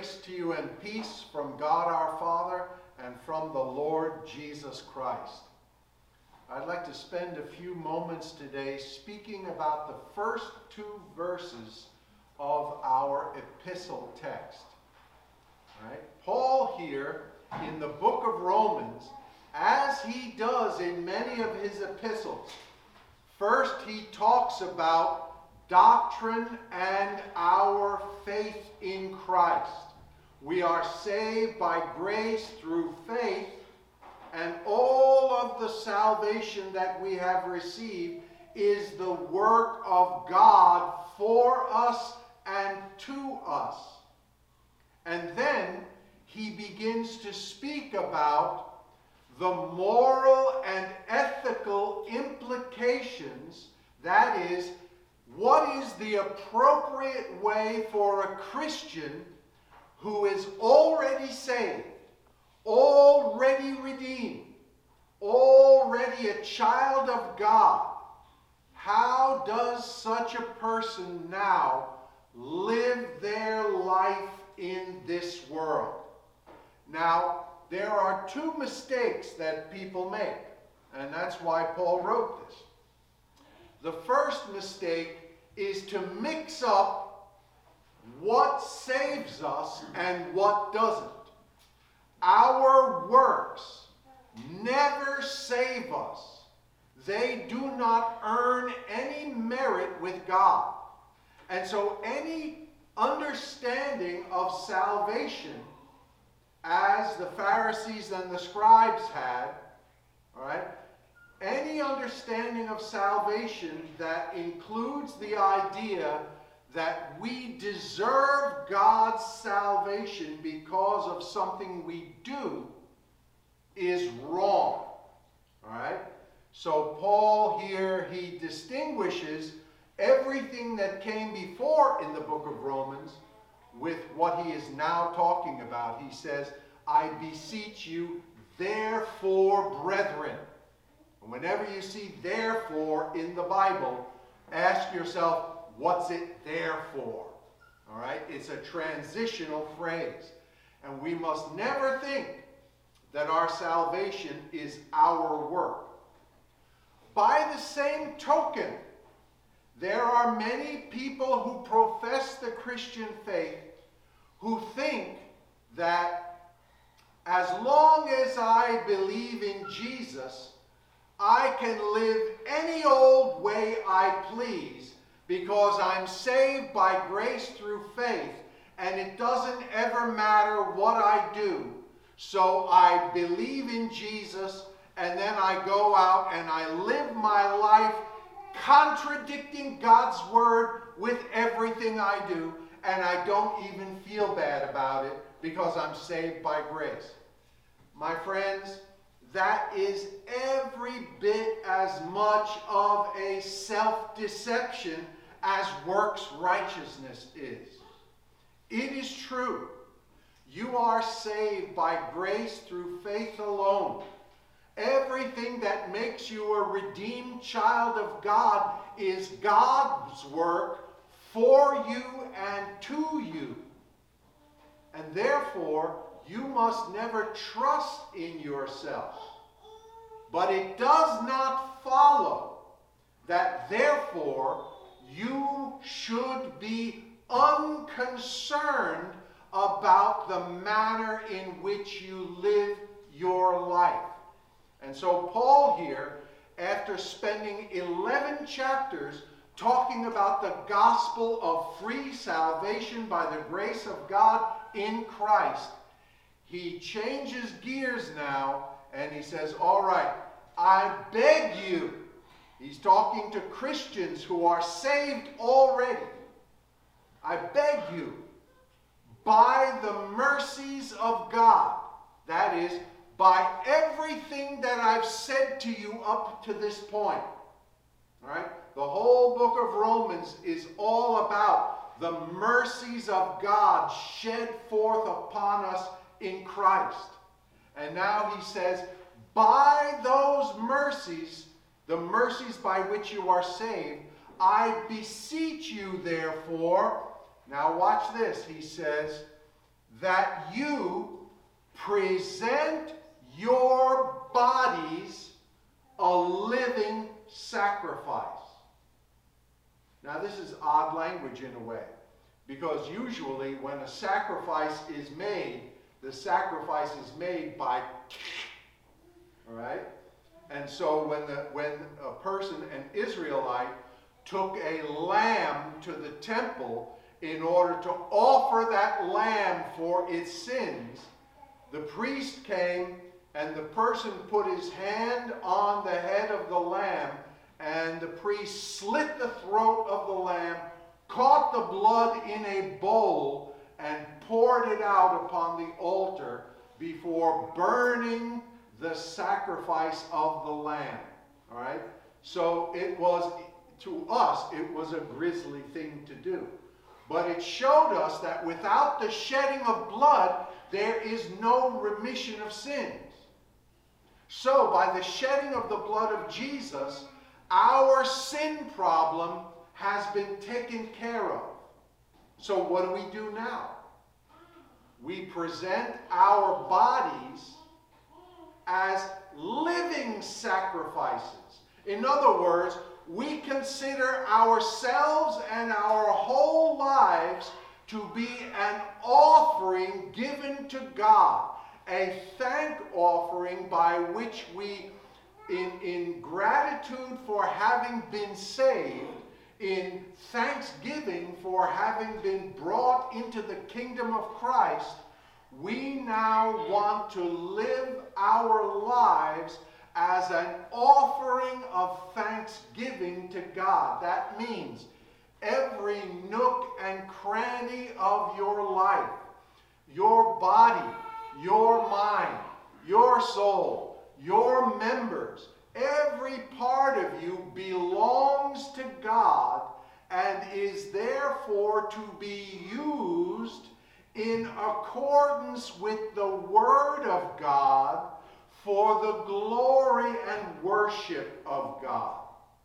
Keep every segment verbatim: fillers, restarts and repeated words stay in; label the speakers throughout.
Speaker 1: Grace to you and peace from God our Father and from the Lord Jesus Christ. I'd like to spend a few moments today speaking about the first two verses of our epistle text. All right? Paul here in the book of Romans, as he does in many of his epistles, first he talks about doctrine and our faith in Christ. We are saved by grace through faith, and all of the salvation that we have received is the work of God for us and to us. And then he begins to speak about the moral and ethical implications, that is, what is the appropriate way for a Christian who is already saved, already redeemed, already a child of God? How does such a person now live their life in this world? Now, there are two mistakes that people make, and that's why Paul wrote this. The first mistake is to mix up what saves us and what doesn't. Our works never save us. They do not earn any merit with God. And so any understanding of salvation, as the Pharisees and the scribes had, all right, any understanding of salvation that includes the idea that we deserve God's salvation because of something we do is wrong. All right? So Paul here, he distinguishes everything that came before in the book of Romans with what he is now talking about. He says, I beseech you, therefore, brethren. Whenever you see therefore in the Bible, ask yourself, what's it there for? All right? It's a transitional phrase. And we must never think that our salvation is our work. By the same token, there are many people who profess the Christian faith who think that as long as I believe in Jesus, I can live any old way I please because I'm saved by grace through faith, and it doesn't ever matter what I do. So I believe in Jesus, and then I go out and I live my life contradicting God's word with everything I do, and I don't even feel bad about it because I'm saved by grace. My friends, that is every bit as much of a self-deception as works righteousness is. It is true. You are saved by grace through faith alone. Everything that makes you a redeemed child of God is God's work for you and to you. And therefore, you must never trust in yourself. But it does not follow that therefore you should be unconcerned about the manner in which you live your life. And so Paul here, after spending eleven chapters talking about the gospel of free salvation by the grace of God in Christ, he changes gears now and he says, all right, I beg you. He's talking to Christians who are saved already. I beg you, by the mercies of God, that is, by everything that I've said to you up to this point. All right? The whole book of Romans is all about the mercies of God shed forth upon us in Christ. And now he says, by those mercies, the mercies by which you are saved, I beseech you therefore. Now watch this. He says, that you present your bodies a living sacrifice. Now, this is odd language in a way, because usually when a sacrifice is made, the sacrifice is made by, all right? And so when, the, when a person, an Israelite, took a lamb to the temple in order to offer that lamb for its sins, the priest came and the person put his hand on the head of the lamb, and the priest slit the throat of the lamb, caught the blood in a bowl, and poured it out upon the altar before burning the sacrifice of the lamb. All right? So it was, to us, it was a grisly thing to do. But it showed us that without the shedding of blood, there is no remission of sins. So by the shedding of the blood of Jesus, our sin problem has been taken care of. So what do we do now? We present our bodies as living sacrifices. In other words, we consider ourselves and our whole lives to be an offering given to God, a thank offering by which we, in, in gratitude for having been saved, in thanksgiving for having been brought into the kingdom of Christ, we now want to live our lives as an offering of thanksgiving to God. That means every nook and cranny of your life, your body, your mind, your soul, your members, every part of you belongs to God and is therefore to be used in accordance with the Word of God for the glory and worship of God.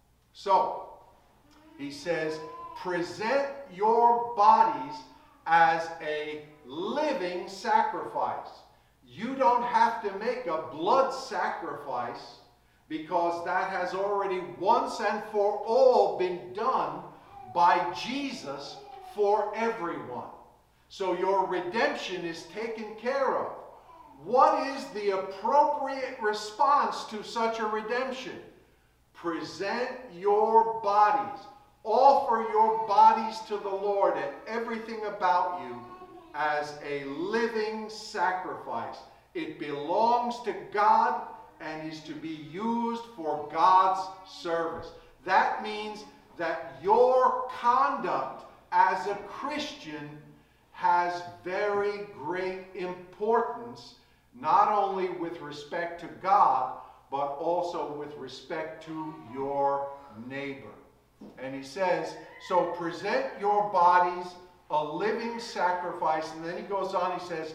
Speaker 1: So, he says, present your bodies as a living sacrifice. You don't have to make a blood sacrifice, because that has already once and for all been done by Jesus for everyone. So your redemption is taken care of. What is the appropriate response to such a redemption? Present your bodies. Offer your bodies to the Lord and everything about you as a living sacrifice. It belongs to God and is to be used for God's service. That means that your conduct as a Christian has very great importance, not only with respect to God, but also with respect to your neighbor. And he says, so present your bodies a living sacrifice. And then he goes on, he says,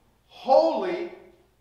Speaker 1: holy,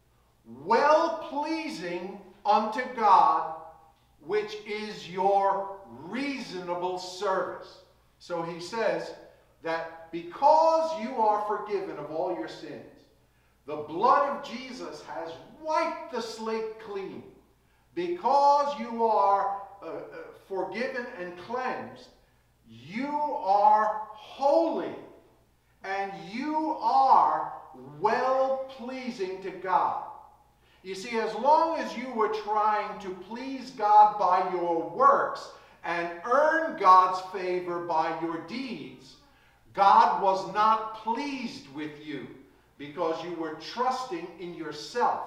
Speaker 1: well-pleasing unto God, which is your reasonable service. So he says that because you are forgiven of all your sins, the blood of Jesus has wiped the slate clean. Because you are uh, uh, forgiven and cleansed, you are holy and you are well-pleasing to God. You see, as long as you were trying to please God by your works and earn God's favor by your deeds, God was not pleased with you because you were trusting in yourself.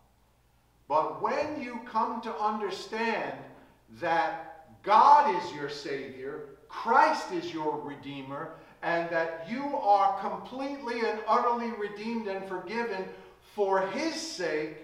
Speaker 1: But when you come to understand that God is your Savior, Christ is your Redeemer, and that you are completely and utterly redeemed and forgiven for His sake,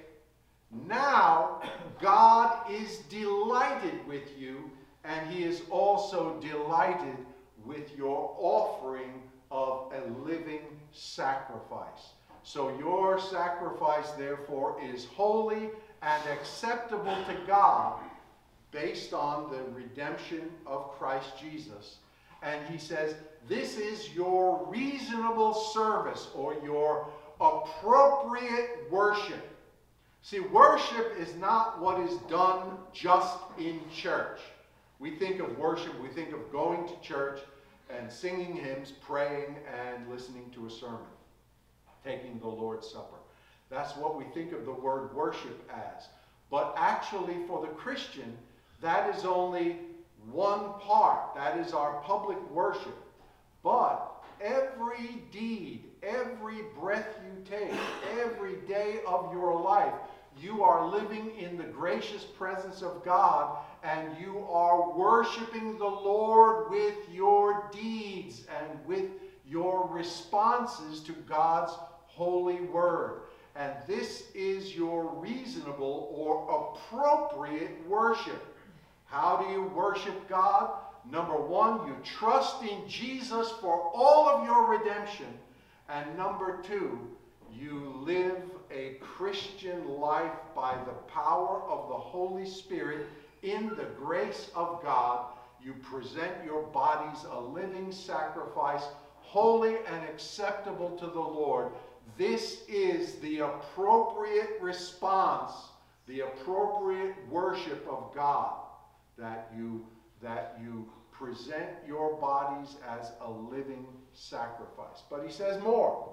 Speaker 1: now God is delighted with you, and He is also delighted with your offering of a living sacrifice. So your sacrifice, therefore, is holy and acceptable to God based on the redemption of Christ Jesus. And he says, this is your reasonable service or your appropriate worship. See, worship is not what is done just in church. We think of worship, we think of going to church and singing hymns, praying, and listening to a sermon, taking the Lord's Supper. That's what we think of the word worship as. But actually, for the Christian, that is only one part. That is our public worship. But every deed, every breath you take, every day of your life, you are living in the gracious presence of God, and you are worshiping the Lord with your deeds and with your responses to God's holy word. And this is your reasonable or appropriate worship. How do you worship God? Number one, you trust in Jesus for all of your redemption. And number two, you live a Christian life by the power of the Holy Spirit in the grace of God. You present your bodies a living sacrifice, holy and acceptable to the Lord. This is the appropriate response, the appropriate worship of God, that you, that you present your bodies as a living sacrifice. But he says more.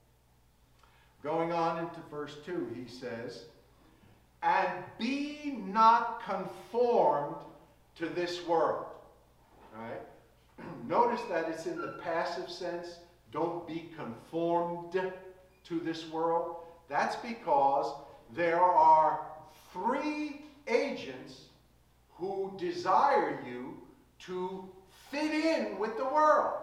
Speaker 1: Going on into verse two, he says, and be not conformed to this world. Right? Notice that it's in the passive sense. Don't be conformed to this world. That's because there are three agents who desire you to fit in with the world.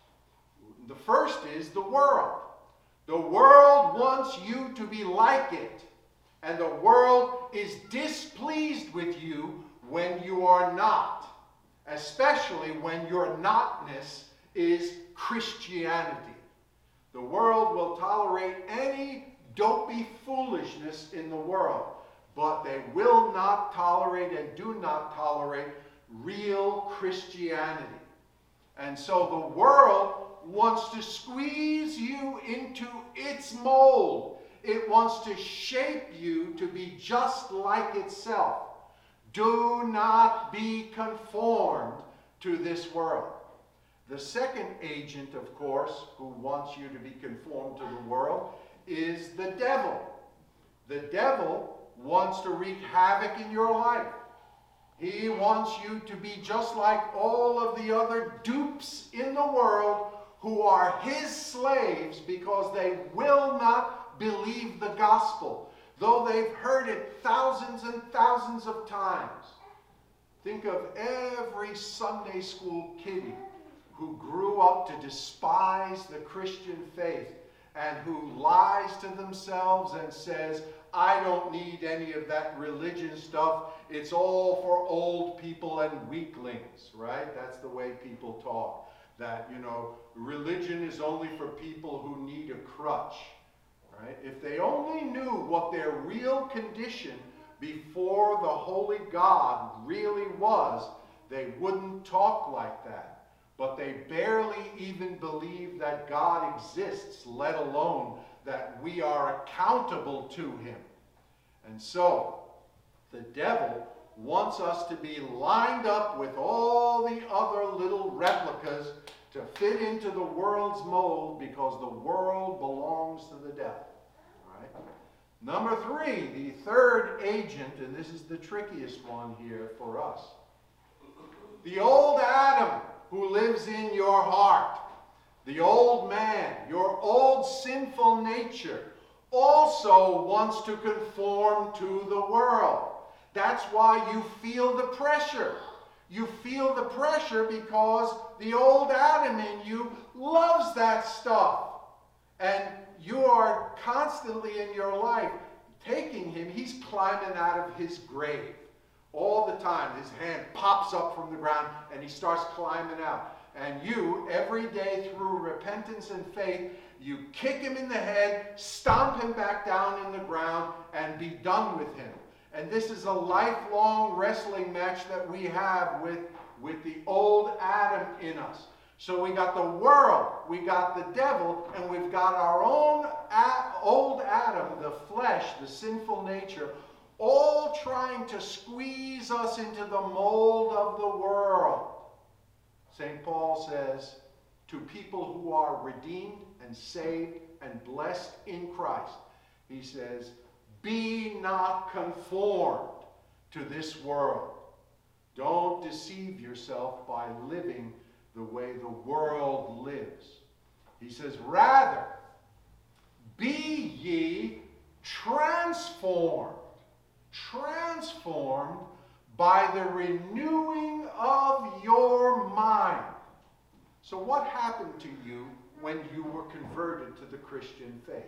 Speaker 1: The first is the world. The world wants you to be like it. And the world is displeased with you when you are not. Especially when your notness is Christianity. The world will tolerate any dopey foolishness in the world, but they will not tolerate and do not tolerate real Christianity. And so the world wants to squeeze you into its mold. It wants to shape you to be just like itself. Do not be conformed to this world. The second agent, of course, who wants you to be conformed to the world is the devil. The devil wants to wreak havoc in your life. He wants you to be just like all of the other dupes in the world who are his slaves because they will not believe the gospel, though they've heard it thousands and thousands of times. Think of every Sunday school kiddie who grew up to despise the Christian faith and who lies to themselves and says, I don't need any of that religion stuff. It's all for old people and weaklings, right? That's the way people talk. That, you know, religion is only for people who need a crutch, right? If they only knew what their real condition before the holy God really was, they wouldn't talk like that. But they barely even believe that God exists, let alone that we are accountable to him. And so, the devil wants us to be lined up with all the other little replicas to fit into the world's mold because the world belongs to the devil. Right? Number three, the third agent, and this is the trickiest one here for us. The old Adam who lives in your heart, the old man, your old sinful nature, also wants to conform to the world. That's why you feel the pressure. You feel the pressure because the old Adam in you loves that stuff. And you are constantly in your life taking him. He's climbing out of his grave all the time. His hand pops up from the ground and he starts climbing out. And you, every day through repentance and faith, you kick him in the head, stomp him back down in the ground, and be done with him. And this is a lifelong wrestling match that we have with, with the old Adam in us. So we got the world, we got the devil, and we've got our own old Adam, the flesh, the sinful nature, all trying to squeeze us into the mold of the world. Saint Paul says, to people who are redeemed and saved and blessed in Christ, he says, be not conformed to this world. Don't deceive yourself by living the way the world lives. He says, rather, be ye transformed, transformed by the renewing of your mind. So what happened to you when you were converted to the Christian faith?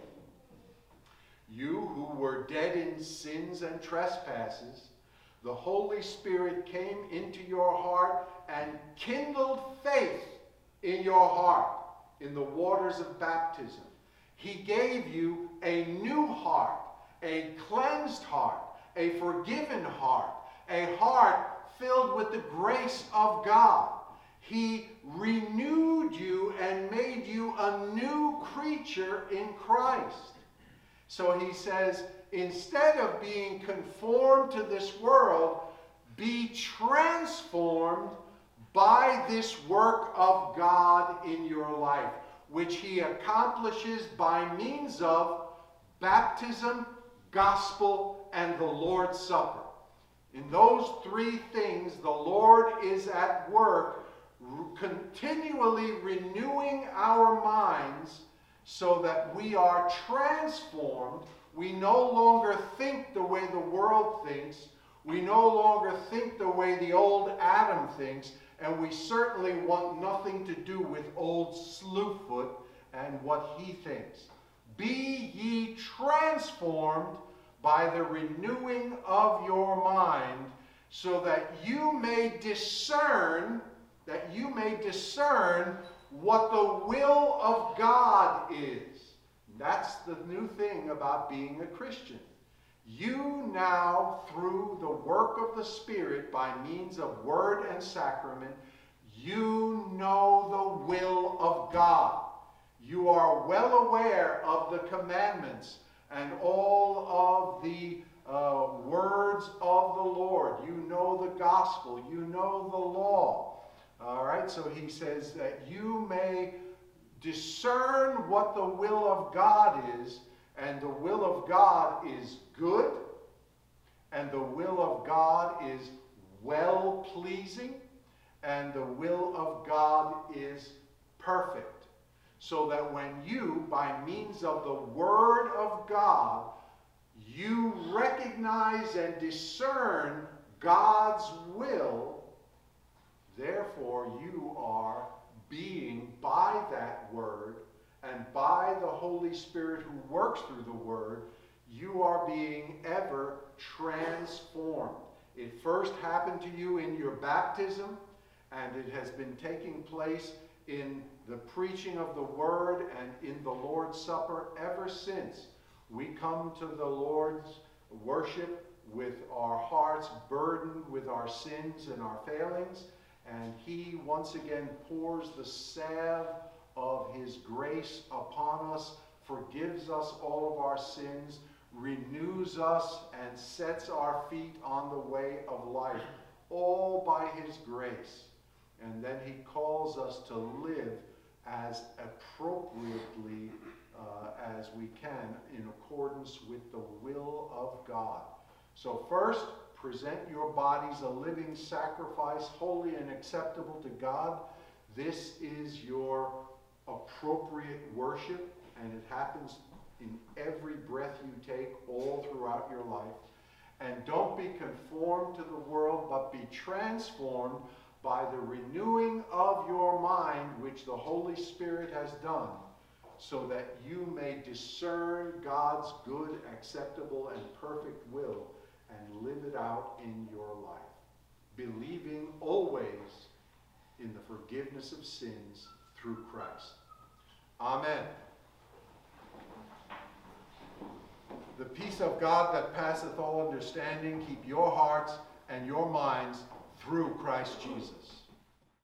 Speaker 1: You who were dead in sins and trespasses, the Holy Spirit came into your heart and kindled faith in your heart in the waters of baptism. He gave you a new heart, a cleansed heart, a forgiven heart, a heart filled with the grace of God. He renewed you and made you a new creature in Christ. So he says, instead of being conformed to this world, be transformed by this work of God in your life, which he accomplishes by means of baptism, gospel, and the Lord's Supper. In those three things, the Lord is at work, continually renewing our minds so that we are transformed. We no longer think the way the world thinks. We no longer think the way the old Adam thinks. And we certainly want nothing to do with old Slewfoot and what he thinks. Be ye transformed by the renewing of your mind, so that you may discern, that you may discern what the will of God is. That's the new thing about being a Christian. You now, through the work of the Spirit, by means of word and sacrament, you know the will of God. You are well aware of the commandments and all of the uh, words of the Lord. You know the gospel. You know the law. All right, so he says that you may discern what the will of God is, and the will of God is good, and the will of God is well-pleasing, and the will of God is perfect. So that when you, by means of the Word of God, you recognize and discern God's will, therefore you are being, by that Word, and by the Holy Spirit who works through the Word, you are being ever transformed. It first happened to you in your baptism, and it has been taking place in the preaching of the Word and in the Lord's Supper ever since. We come to the Lord's worship with our hearts burdened with our sins and our failings, and he once again pours the salve of his grace upon us, forgives us all of our sins, renews us, and sets our feet on the way of life, all by his grace. And then he calls us to live as appropriately uh, as we can in accordance with the will of God. So first, present your bodies a living sacrifice, holy and acceptable to God. This is your appropriate worship, and it happens in every breath you take all throughout your life. And don't be conformed to the world, but be transformed by the renewing of your mind, which the Holy Spirit has done, so that you may discern God's good, acceptable, and perfect will, and live it out in your life, believing always in the forgiveness of sins through Christ. Amen. The peace of God that passeth all understanding, keep your hearts and your minds through Christ Jesus.